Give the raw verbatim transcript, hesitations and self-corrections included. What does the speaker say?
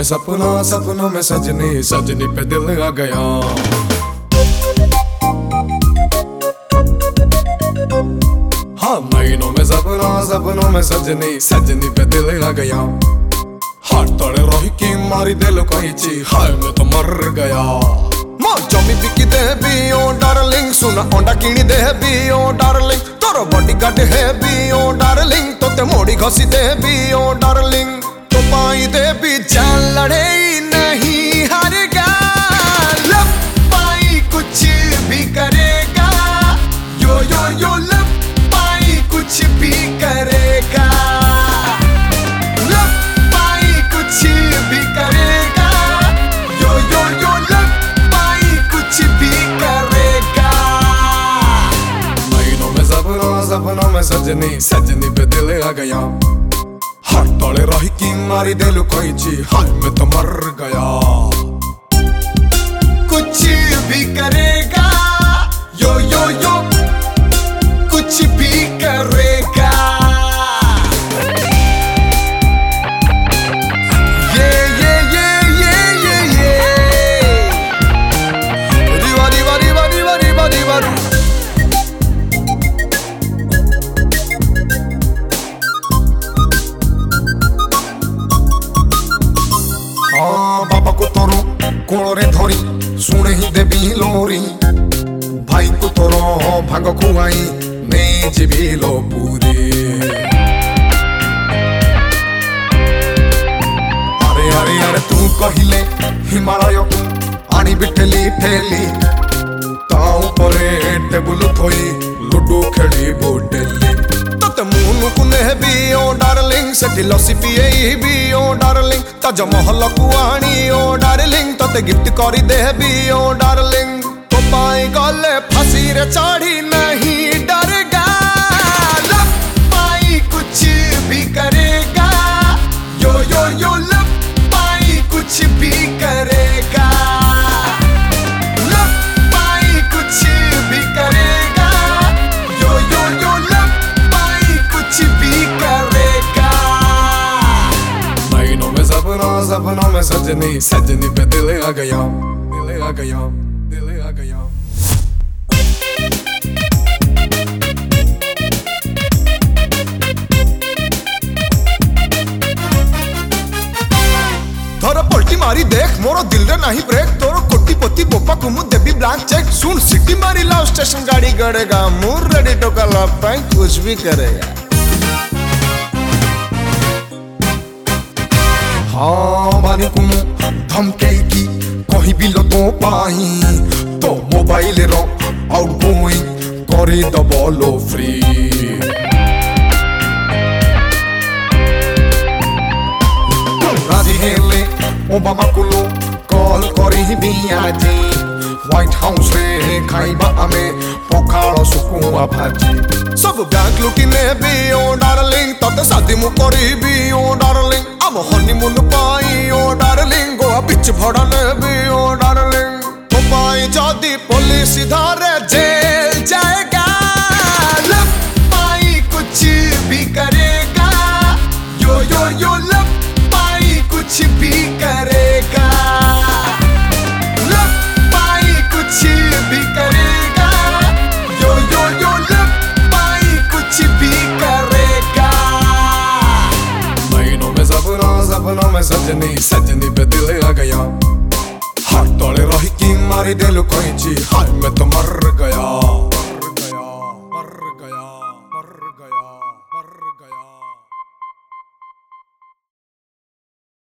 में सपना, सपनों में सजनी, सजनी पे दिल आ गया। हाँ महीनों में सपना, सपनों में सजनी, सजनी पे दिल आ गया। हाथ तले रही की मारी दिल कही, हाय मैं तो मर गया। मो जमी बिकी देबी ओ डार्लिंग, सुना अंडा किणी देबी ओ डार्लिंग, तोर बॉडी गार्ड हेबी ओ डार्लिंग, तोते मोड़ी घसी देबी ओ डार्लिंग, तो पाई देबी जान लड़े नहीं हारेगा, लब पाई कुछ भी करेगा, यो यो यो लब पाई कुछ भी करेगा, लब पाई कुछ भी करेगा, यो यो यो लब पाई कुछ भी करेगा। महीनों में सपना, सपनों में सजनी, सजनी पे दिल आ गया। हाथ तले रही की मारी दिल कही, हाय मैं तो मर गया। कुछ भी करेगा, यो यो यो कुछ भी करेगा। ये ये ये ये ये ये रिवा रिवा रिवा रिवा रिवा रिवा रू। हाँ बाबा को तोरो कोड़े धरी सुने ही देबी लोरी, भाई को तोरो भांग खुआई नहीं जीवी लो पूरी। अरे अरे अरे तू कहिले हिमालय को आनी बिठेली ठेली, ताऊ परे टेबुल थोई लुडो खेली बोटेली, तते मुनु कुने भी ओ डार्लिंग, सेठी लसी पिए भी ओ डार्लिंग, तज महल को आनी ओ डार्लिंग, तते गिफ्ट करी देबी ओ डार्लिंग, तो पाई गले फांसी रे चढ़ी नहीं डरेगा, लब पाई कुछ भी करेगा, यो यो यो लब पाई कुछ भी करेगा, लब पाई कुछ भी करेगा, यो यो यो लब पाई कुछ भी करेगा। महीनों में सपना, सपनों में सजनी, सजनी पे दिल आ गया, दिल आ गया, दिल आ गया। थोड़ा पलटी मारी देख मोरो दिल रे नहीं ब्रेक, तोरो कोटी पोती बोपा को मु देबी ब्लैंक चेक, सुन सिटी मारी लाओ स्टेशन गाड़ी गड़ेगा, मुर रेडी तो का लव बैंक कुछ भी करेगा। हाँ बानी को मु धमके की कहीं भी लो तो पाई, तो मोबाइल रो आउटगोइंग करे दबलो फ्री। राजी हेले ओबामा को लो कॉल करी भी आजी, व्हाइट हाउस रे खाइबा आमे पखाड़ सुकुआ भाजी, सब बैंक लुटी ने भी ओ डार्लिंग, तते शादी मु करी भी ओ डार्लिंग, आम हनीमून पाई ओ डार्लिंग, गोवा बीच भड़ा ने भी ओ डार्लिंग, तो पाई जदी पुलिस धरे जेल जाएगा, लब पाई कुछ भी करेगा, यो यो यो लब पाई कुछ भी करेगा, लब पाई कुछ भी करेगा, यो यो यो लब पाई कुछ भी करेगा। महीनों में सपना, सपनों में सजनी, सजनी पे दिल आ गया। हाथ तले रही की मारी दिल कही, हाय मैं तो मर गया।